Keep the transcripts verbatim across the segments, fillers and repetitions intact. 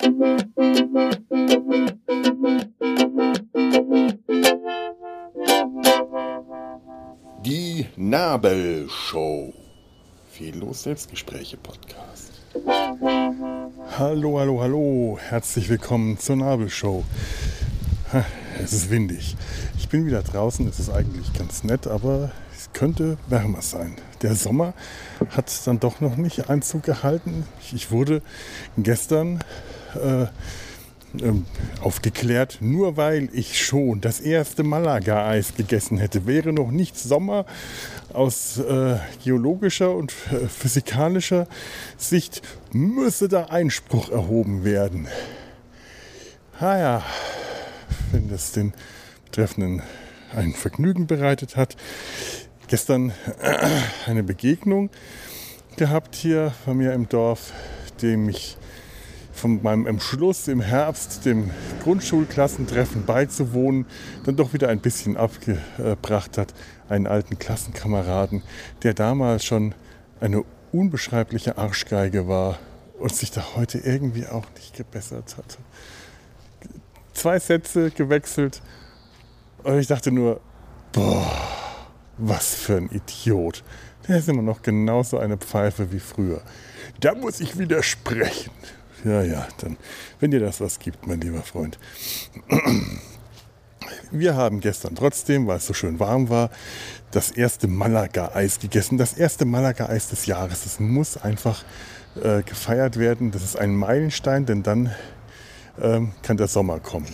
Die Nabelshow. Fehllos Selbstgespräche Podcast. Hallo, hallo, hallo. Herzlich willkommen zur Nabelshow. Es ist windig. Ich bin wieder draußen. Es ist eigentlich ganz nett, aber es könnte wärmer sein. Der Sommer hat dann doch noch nicht Einzug gehalten. Ich wurde gestern äh, ähm, aufgeklärt, nur weil ich schon das erste Malaga-Eis gegessen hätte, wäre noch nicht Sommer. Aus äh, geologischer und äh, physikalischer Sicht müsse da Einspruch erhoben werden. Ah ja, wenn das den Betreffenden ein Vergnügen bereitet hat. Gestern äh, eine Begegnung gehabt hier bei mir im Dorf, dem ich von meinem Entschluss im Herbst dem Grundschulklassentreffen beizuwohnen, dann doch wieder ein bisschen abgebracht hat. Einen alten Klassenkameraden, der damals schon eine unbeschreibliche Arschgeige war und sich da heute irgendwie auch nicht gebessert hat. Zwei Sätze gewechselt und ich dachte nur, boah, was für ein Idiot. Der ist immer noch genauso eine Pfeife wie früher. Da muss ich widersprechen. Ja, ja, dann, wenn dir das was gibt, mein lieber Freund. Wir haben gestern trotzdem, weil es so schön warm war, das erste Malaga-Eis gegessen. Das erste Malaga-Eis des Jahres. Das muss einfach äh, gefeiert werden. Das ist ein Meilenstein, denn dann ähm, kann der Sommer kommen.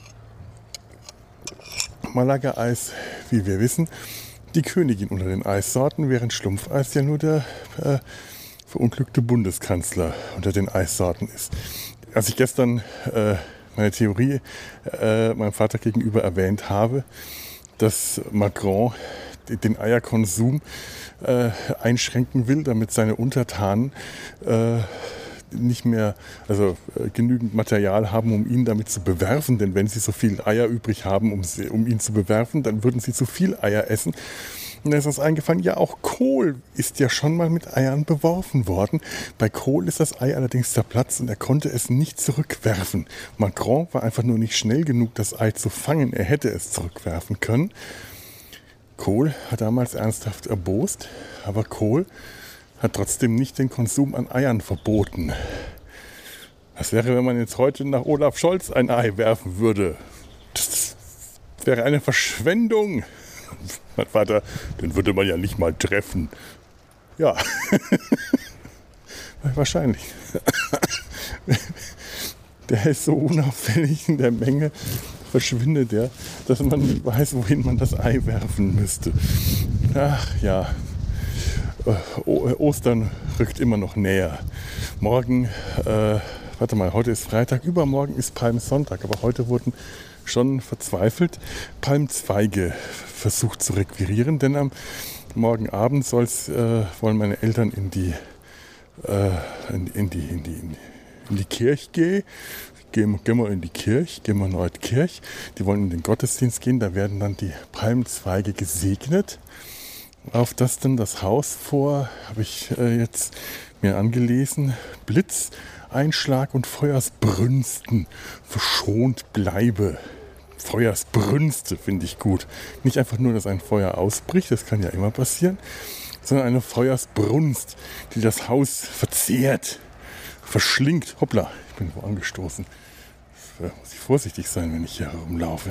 Malaga-Eis, wie wir wissen, die Königin unter den Eissorten, während Schlumpfeis ja nur der äh, verunglückte Bundeskanzler unter den Eissorten ist. Als ich gestern äh, meine Theorie äh, meinem Vater gegenüber erwähnt habe, dass Macron den Eierkonsum äh, einschränken will, damit seine Untertanen äh, nicht mehr, also äh, genügend Material haben, um ihn damit zu bewerfen. Denn wenn sie so viel Eier übrig haben, um, sie, um ihn zu bewerfen, dann würden sie zu viel Eier essen. Und da ist uns eingefallen, ja, auch Kohl ist ja schon mal mit Eiern beworfen worden. Bei Kohl ist das Ei allerdings zerplatzt und er konnte es nicht zurückwerfen. Macron war einfach nur nicht schnell genug, das Ei zu fangen. Er hätte es zurückwerfen können. Kohl hat damals ernsthaft erbost, aber Kohl hat trotzdem nicht den Konsum an Eiern verboten. Was wäre, wenn man jetzt heute nach Olaf Scholz ein Ei werfen würde? Das wäre eine Verschwendung. Mein Vater, den würde man ja nicht mal treffen. Ja, wahrscheinlich. Der ist so unauffällig in der Menge, verschwindet der, dass man nicht weiß, wohin man das Ei werfen müsste. Ach ja, Ostern rückt immer noch näher. Morgen, äh, warte mal, heute ist Freitag, übermorgen ist Palmsonntag, aber heute wurden schon verzweifelt Palmzweige versucht zu requirieren, denn am morgen Abend soll's, äh, wollen meine Eltern in die, äh, in, in, die, in, die, in die Kirche gehen. Gehen, gehen wir in die Kirche, gehen wir in die Kirche. Die wollen in den Gottesdienst gehen, da werden dann die Palmzweige gesegnet. Auf das dann das Haus vor, habe ich äh, jetzt mir angelesen, Blitzeinschlag und Feuersbrünsten verschont bleibe. Feuersbrünste finde ich gut. Nicht einfach nur, dass ein Feuer ausbricht, das kann ja immer passieren, sondern eine Feuersbrunst, die das Haus verzehrt, verschlingt. Hoppla, ich bin wo angestoßen. Da muss ich vorsichtig sein, wenn ich hier herumlaufe.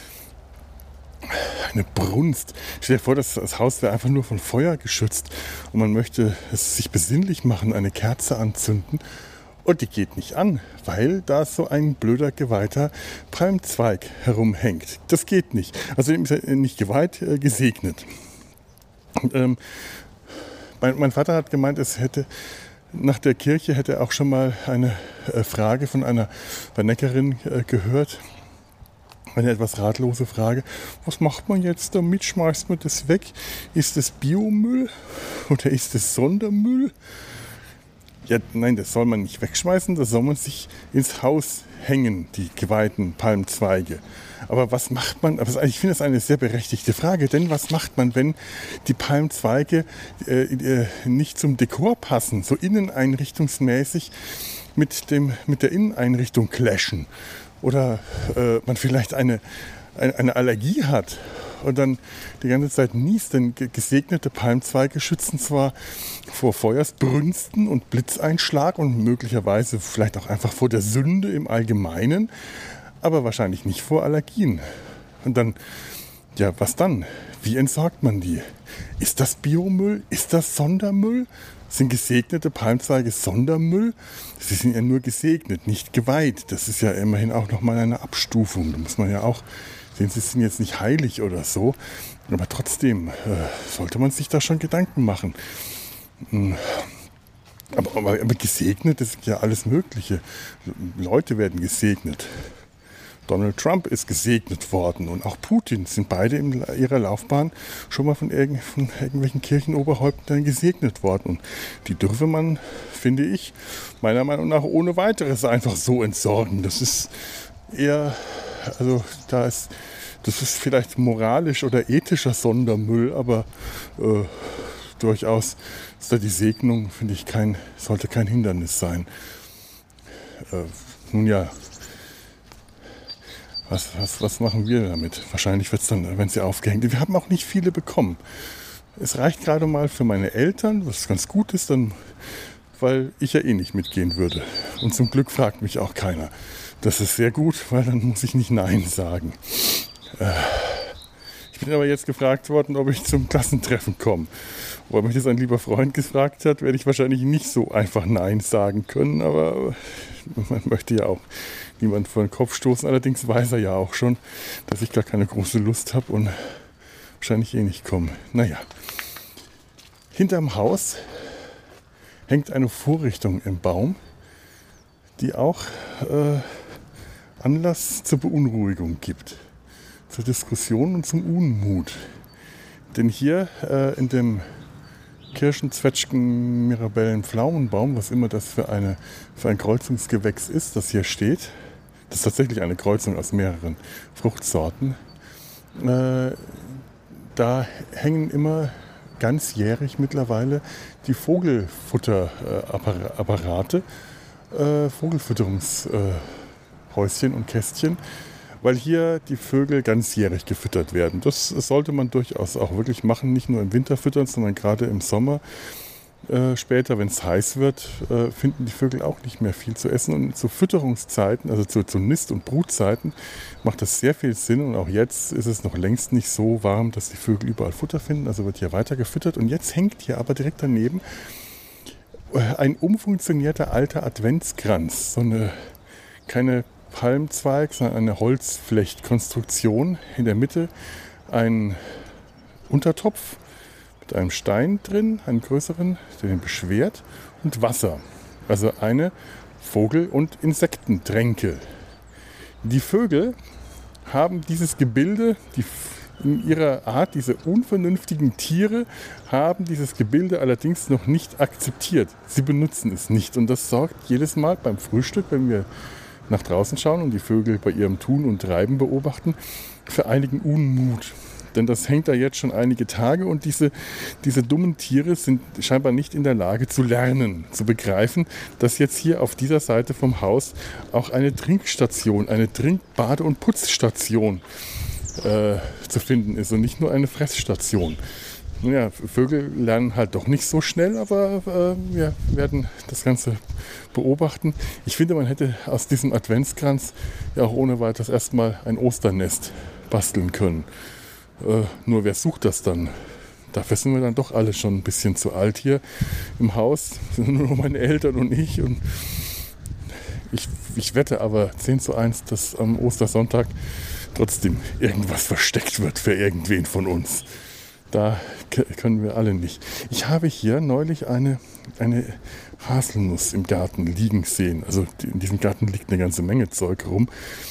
Eine Brunst. Stell dir vor, das, das Haus wäre einfach nur von Feuer geschützt und man möchte es sich besinnlich machen, eine Kerze anzünden und die geht nicht an, weil da so ein blöder, geweihter Palmzweig herumhängt. Das geht nicht. Also ist er nicht geweiht, äh, gesegnet. Und, ähm, mein, mein Vater hat gemeint, es hätte nach der Kirche hätte er auch schon mal eine äh, Frage von einer Neckerin äh, gehört. Eine etwas ratlose Frage. Was macht man jetzt damit? Schmeißt man das weg? Ist das Biomüll oder ist das Sondermüll? Ja, nein, das soll man nicht wegschmeißen, das soll man sich ins Haus hängen, die geweihten Palmzweige. Aber was macht man, aber ich finde das eine sehr berechtigte Frage, denn was macht man, wenn die Palmzweige äh, äh, nicht zum Dekor passen, so inneneinrichtungsmäßig mit, dem, mit der Inneneinrichtung clashen oder äh, man vielleicht eine, eine, eine Allergie hat und dann die ganze Zeit niest, denn gesegnete Palmzweige schützen zwar vor Feuersbrünsten und Blitzeinschlag und möglicherweise vielleicht auch einfach vor der Sünde im Allgemeinen, aber wahrscheinlich nicht vor Allergien. Und dann, ja, was dann? Wie entsorgt man die? Ist das Biomüll? Ist das Sondermüll? Sind gesegnete Palmzweige Sondermüll? Sie sind ja nur gesegnet, nicht geweiht. Das ist ja immerhin auch nochmal eine Abstufung. Da muss man ja auch sehen, sie sind jetzt nicht heilig oder so. Aber trotzdem äh, sollte man sich da schon Gedanken machen. Aber, aber, aber gesegnet, das ist ja alles Mögliche. Leute werden gesegnet. Donald Trump ist gesegnet worden und auch Putin sind beide in ihrer Laufbahn schon mal von, irgend, von irgendwelchen Kirchenoberhäuptern gesegnet worden. Und die dürfe man, finde ich, meiner Meinung nach ohne weiteres einfach so entsorgen. Das ist eher, also da ist, das ist vielleicht moralisch oder ethischer Sondermüll, aber äh, durchaus ist da die Segnung, finde ich, kein, sollte kein Hindernis sein. Äh, nun ja, Was, was, was machen wir damit? Wahrscheinlich wird es dann, wenn sie aufgehängt sind. Wir haben auch nicht viele bekommen. Es reicht gerade mal für meine Eltern, was ganz gut ist, dann, weil ich ja eh nicht mitgehen würde. Und zum Glück fragt mich auch keiner. Das ist sehr gut, weil dann muss ich nicht Nein sagen. Äh, ich bin aber jetzt gefragt worden, ob ich zum Klassentreffen komme. Weil mich das ein lieber Freund gefragt hat, werde ich wahrscheinlich nicht so einfach Nein sagen können, aber man möchte ja auch niemand vor den Kopf stoßen. Allerdings weiß er ja auch schon, dass ich gar keine große Lust habe und wahrscheinlich eh nicht komme. Naja, hinterm Haus hängt eine Vorrichtung im Baum, die auch äh, Anlass zur Beunruhigung gibt, zur Diskussion und zum Unmut. Denn hier äh, in dem Kirschen, Zwetschgen, Mirabellen, Pflaumenbaum, was immer das für, eine, für ein Kreuzungsgewächs ist, das hier steht, das ist tatsächlich eine Kreuzung aus mehreren Fruchtsorten, äh, da hängen immer ganzjährig mittlerweile die Vogelfutterapparate, äh, Vogelfütterungshäuschen und Kästchen, weil hier die Vögel ganzjährig gefüttert werden. Das sollte man durchaus auch wirklich machen, nicht nur im Winter füttern, sondern gerade im Sommer. Äh, später, wenn es heiß wird, äh, finden die Vögel auch nicht mehr viel zu essen. Und zu Fütterungszeiten, also zu, zu Nist- und Brutzeiten, macht das sehr viel Sinn. Und auch jetzt ist es noch längst nicht so warm, dass die Vögel überall Futter finden. Also wird hier weiter gefüttert. Und jetzt hängt hier aber direkt daneben ein umfunktionierter alter Adventskranz. So eine, keine Palmzweig, sondern eine Holzflechtkonstruktion. In der Mitte ein Untertopf mit einem Stein drin, einen größeren, der den beschwert, und Wasser. Also eine Vogel- und Insektentränke. Die Vögel haben dieses Gebilde, die in ihrer Art, diese unvernünftigen Tiere, haben dieses Gebilde allerdings noch nicht akzeptiert. Sie benutzen es nicht. Und das sorgt jedes Mal beim Frühstück, wenn wir nach draußen schauen und die Vögel bei ihrem Tun und Treiben beobachten, für einigen Unmut. Denn das hängt da jetzt schon einige Tage und diese, diese dummen Tiere sind scheinbar nicht in der Lage zu lernen, zu begreifen, dass jetzt hier auf dieser Seite vom Haus auch eine Trinkstation, eine Trink-, Bade- und Putzstation äh, zu finden ist und nicht nur eine Fressstation. Ja, Vögel lernen halt doch nicht so schnell, aber äh, wir werden das Ganze beobachten. Ich finde, man hätte aus diesem Adventskranz ja auch ohne weiteres erstmal ein Osternest basteln können. Äh, nur wer sucht das dann? Dafür sind wir dann doch alle schon ein bisschen zu alt hier im Haus. Das sind nur meine Eltern und ich. Und ich, ich wette aber zehn zu eins, dass am Ostersonntag trotzdem irgendwas versteckt wird für irgendwen von uns. Da können wir alle nicht. Ich habe hier neulich eine, eine Haselnuss im Garten liegen sehen. Also in diesem Garten liegt eine ganze Menge Zeug rum.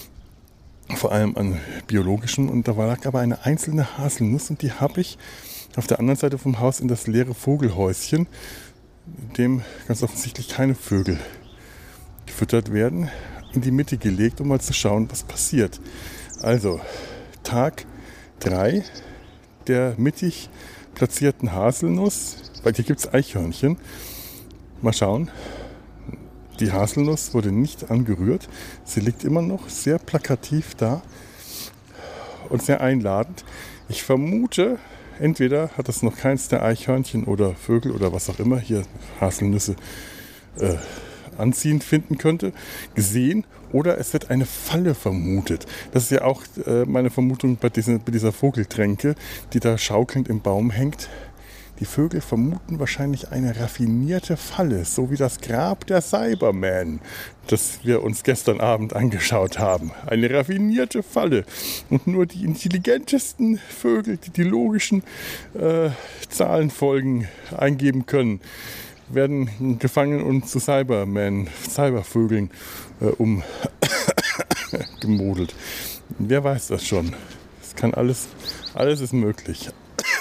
Vor allem an biologischem. Und da lag aber eine einzelne Haselnuss und die habe ich auf der anderen Seite vom Haus in das leere Vogelhäuschen, in dem ganz offensichtlich keine Vögel gefüttert werden, in die Mitte gelegt, um mal zu schauen, was passiert. Also Tag drei der mittig platzierten Haselnuss, weil hier gibt es Eichhörnchen. Mal schauen. Die Haselnuss wurde nicht angerührt. Sie liegt immer noch sehr plakativ da und sehr einladend. Ich vermute, entweder hat das noch keins der Eichhörnchen oder Vögel oder was auch immer hier Haselnüsse äh, anziehend finden könnte, gesehen, oder es wird eine Falle vermutet. Das ist ja auch äh, meine Vermutung bei, diesen, bei dieser Vogeltränke, die da schaukelnd im Baum hängt. Die Vögel vermuten wahrscheinlich eine raffinierte Falle, so wie das Grab der Cybermen, das wir uns gestern Abend angeschaut haben. Eine raffinierte Falle. Und nur die intelligentesten Vögel, die die logischen äh, Zahlenfolgen eingeben können, werden gefangen und zu Cybermen, Cybervögeln äh, umgemodelt. Wer weiß das schon? Es kann alles, alles ist möglich.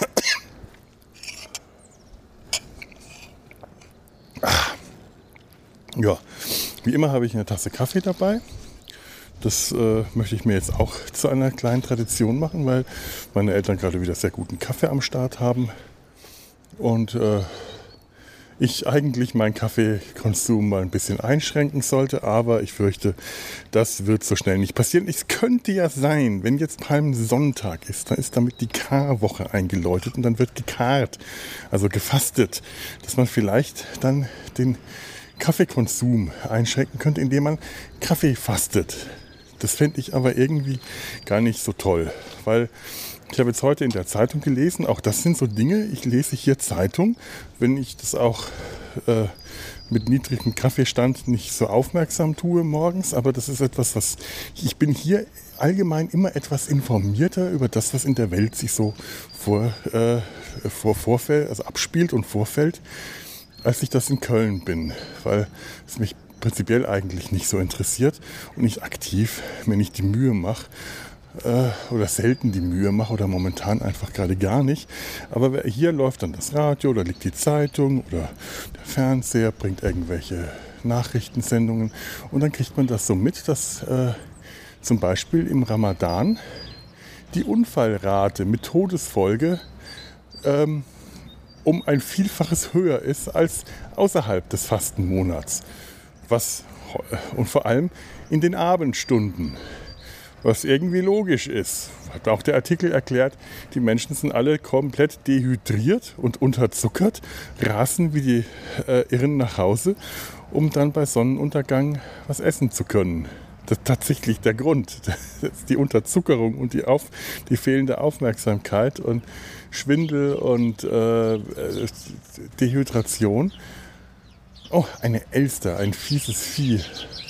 Ja, wie immer habe ich eine Tasse Kaffee dabei. Das äh, möchte ich mir jetzt auch zu einer kleinen Tradition machen, weil meine Eltern gerade wieder sehr guten Kaffee am Start haben. Und äh, ich eigentlich meinen Kaffeekonsum mal ein bisschen einschränken sollte, aber ich fürchte, das wird so schnell nicht passieren. Es könnte ja sein, wenn jetzt Palmsonntag ist, dann ist damit die Karwoche eingeläutet und dann wird gekarrt, also gefastet, dass man vielleicht dann den Kaffeekonsum einschränken könnte, indem man Kaffee fastet. Das fände ich aber irgendwie gar nicht so toll, weil ich habe jetzt heute in der Zeitung gelesen, auch das sind so Dinge, ich lese hier Zeitung, wenn ich das auch äh, mit niedrigem Kaffeestand nicht so aufmerksam tue morgens, aber das ist etwas, was ich bin hier allgemein immer etwas informierter über das, was in der Welt sich so vor, äh, vor vorfällt, also abspielt und vorfällt, als ich das in Köln bin, weil es mich prinzipiell eigentlich nicht so interessiert und ich aktiv mir nicht die Mühe mache äh, oder selten die Mühe mache oder momentan einfach gerade gar nicht. Aber hier läuft dann das Radio oder liegt die Zeitung oder der Fernseher, bringt irgendwelche Nachrichtensendungen und dann kriegt man das so mit, dass äh, zum Beispiel im Ramadan die Unfallrate mit Todesfolge ähm, um ein Vielfaches höher ist als außerhalb des Fastenmonats. Was, und vor allem in den Abendstunden, was irgendwie logisch ist. Hat auch der Artikel erklärt, die Menschen sind alle komplett dehydriert und unterzuckert, rasen wie die äh, Irren nach Hause, um dann bei Sonnenuntergang was essen zu können. Das ist tatsächlich der Grund. Das ist die Unterzuckerung und die, auf, die fehlende Aufmerksamkeit und Schwindel und äh, Dehydration. Oh, eine Elster, ein fieses Vieh.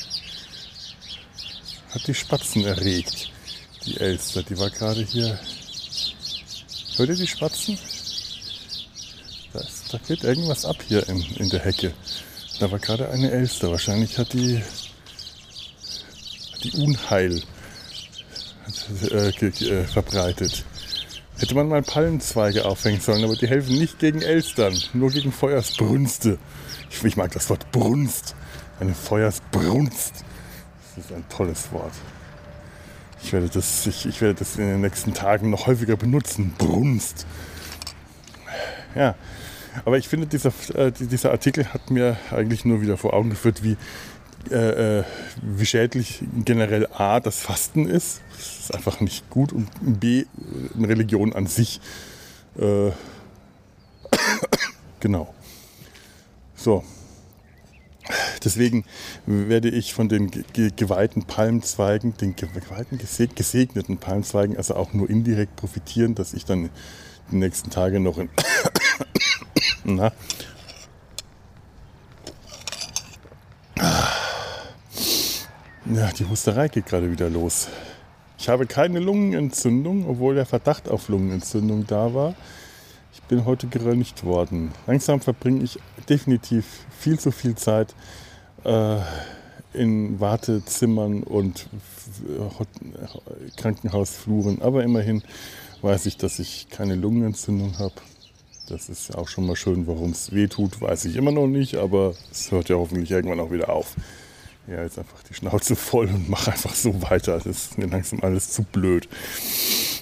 Hat die Spatzen erregt, die Elster. Die war gerade hier. Hört ihr die Spatzen? Da, ist, da geht irgendwas ab hier in, in der Hecke. Da war gerade eine Elster. Wahrscheinlich hat die die Unheil äh, äh, verbreitet. Hätte man mal Palmzweige aufhängen sollen, aber die helfen nicht gegen Elstern, nur gegen Feuersbrünste. Ich, ich mag das Wort Brunst, eine Feuersbrunst. Das ist ein tolles Wort. Ich werde das, ich, ich werde das in den nächsten Tagen noch häufiger benutzen. Brunst. Ja, aber ich finde, dieser, äh, dieser Artikel hat mir eigentlich nur wieder vor Augen geführt, wie Äh, wie schädlich generell A, das Fasten ist. Das ist einfach nicht gut. Und B, eine Religion an sich. Äh, genau. So. Deswegen werde ich von den ge- geweihten Palmzweigen, den geweihten, geseg- gesegneten Palmzweigen, also auch nur indirekt profitieren, dass ich dann die nächsten Tage noch in na, Ja, die Husterei geht gerade wieder los. Ich habe keine Lungenentzündung, obwohl der Verdacht auf Lungenentzündung da war. Ich bin heute geröntgt worden. Langsam verbringe ich definitiv viel zu viel Zeit äh, in Wartezimmern und Krankenhausfluren. Aber immerhin weiß ich, dass ich keine Lungenentzündung habe. Das ist auch schon mal schön. Warum es weh tut, weiß ich immer noch nicht. Aber es hört ja hoffentlich irgendwann auch wieder auf. Ja, jetzt einfach die Schnauze voll und mach einfach so weiter. Das ist mir langsam alles zu blöd.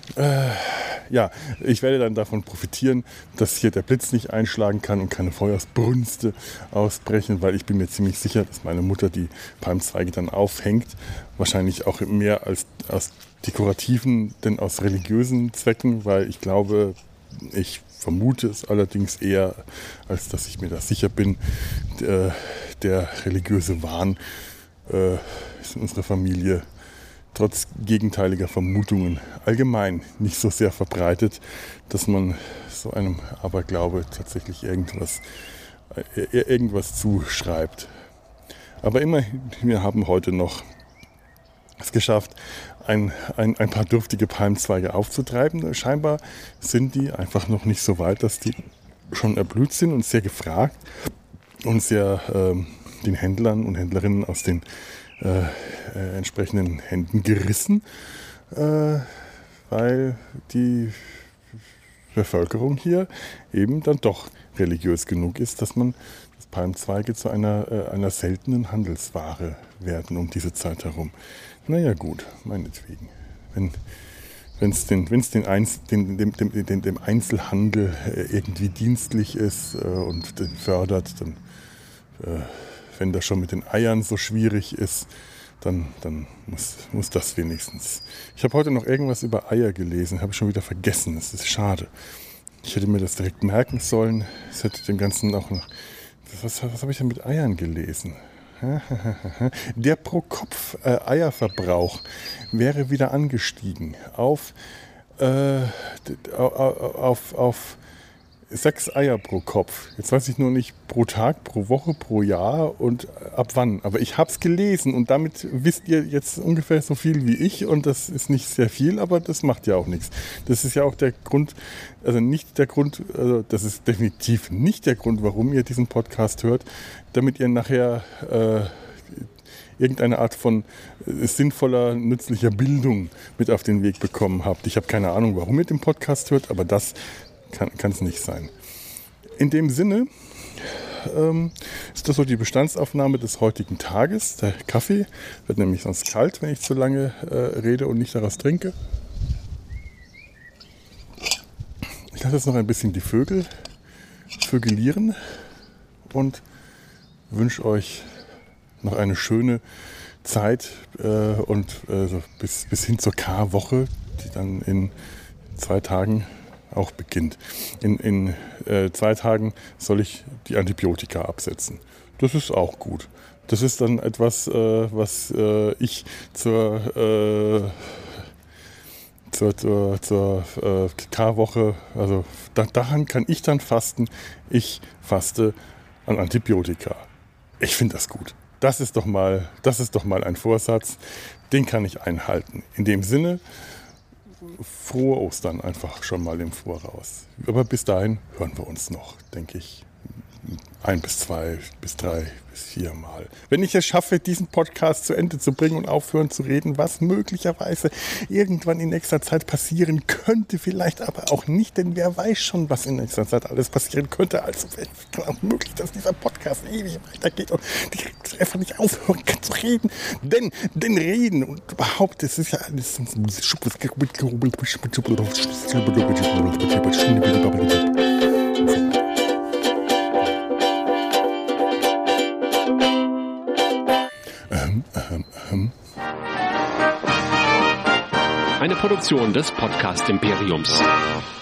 Äh, ja, ich werde dann davon profitieren, dass hier der Blitz nicht einschlagen kann und keine Feuersbrünste ausbrechen, weil ich bin mir ziemlich sicher, dass meine Mutter die Palmzweige dann aufhängt. Wahrscheinlich auch mehr als aus dekorativen, denn aus religiösen Zwecken, weil ich glaube, ich vermute es allerdings eher, als dass ich mir da sicher bin, der, der religiöse Wahn äh, ist in unserer Familie trotz gegenteiliger Vermutungen allgemein nicht so sehr verbreitet, dass man so einem Aberglaube tatsächlich irgendwas, äh, irgendwas zuschreibt. Aber immerhin, wir haben heute noch es geschafft, ein, ein, ein paar dürftige Palmzweige aufzutreiben. Scheinbar sind die einfach noch nicht so weit, dass die schon erblüht sind und sehr gefragt und sehr ähm, den Händlern und Händlerinnen aus den äh, äh, entsprechenden Händen gerissen, äh, weil die Bevölkerung hier eben dann doch religiös genug ist, dass man dass Palmzweige zu einer, äh, einer seltenen Handelsware werden um diese Zeit herum. Naja gut, meinetwegen. Wenn wenn es den, wenn's den, Einz, den, dem, dem, dem, dem Einzelhandel irgendwie dienstlich ist äh, und den fördert, dann äh, wenn das schon mit den Eiern so schwierig ist, dann, dann muss, muss das wenigstens. Ich habe heute noch irgendwas über Eier gelesen, habe ich schon wieder vergessen. Das ist schade. Ich hätte mir das direkt merken sollen. Es hätte dem Ganzen auch noch. Was, was habe ich denn mit Eiern gelesen? Der Pro-Kopf-Eierverbrauch wäre wieder angestiegen auf, äh, auf, auf sechs Eier pro Kopf. Jetzt weiß ich nur nicht pro Tag, pro Woche, pro Jahr und ab wann. Aber ich habe es gelesen und damit wisst ihr jetzt ungefähr so viel wie ich und das ist nicht sehr viel, aber das macht ja auch nichts. Das ist ja auch der Grund, also nicht der Grund, also das ist definitiv nicht der Grund, warum ihr diesen Podcast hört, damit ihr nachher äh, irgendeine Art von äh, sinnvoller, nützlicher Bildung mit auf den Weg bekommen habt. Ich habe keine Ahnung, warum ihr den Podcast hört, aber das kann es nicht sein. In dem Sinne ähm, ist das so die Bestandsaufnahme des heutigen Tages. Der Kaffee wird nämlich sonst kalt, wenn ich zu lange äh, rede und nicht daraus trinke. Ich lasse jetzt noch ein bisschen die Vögel vögelieren und wünsche euch noch eine schöne Zeit äh, und äh, so bis, bis hin zur Karwoche, die dann in zwei Tagen auch beginnt. In, in äh, zwei Tagen soll ich die Antibiotika absetzen. Das ist auch gut. Das ist dann etwas, äh, was äh, ich zur, äh, zur, zur, zur äh, Karwoche, also da, daran kann ich dann fasten. Ich faste an Antibiotika. Ich finde das gut. Das ist doch mal, das ist doch mal ein Vorsatz, den kann ich einhalten. In dem Sinne, frohe Ostern einfach schon mal im Voraus. Aber bis dahin hören wir uns noch, denke ich, ein bis zwei, bis drei, bis vier Mal. Wenn ich es schaffe, diesen Podcast zu Ende zu bringen und aufhören zu reden, was möglicherweise irgendwann in nächster Zeit passieren könnte, vielleicht aber auch nicht, denn wer weiß schon, was in nächster Zeit alles passieren könnte. Also wäre es auch möglich, dass dieser Podcast ewig weitergeht und ich einfach nicht aufhören kann zu reden. Denn, denn reden und überhaupt, es ist ja alles eine Produktion des Podcast Imperiums.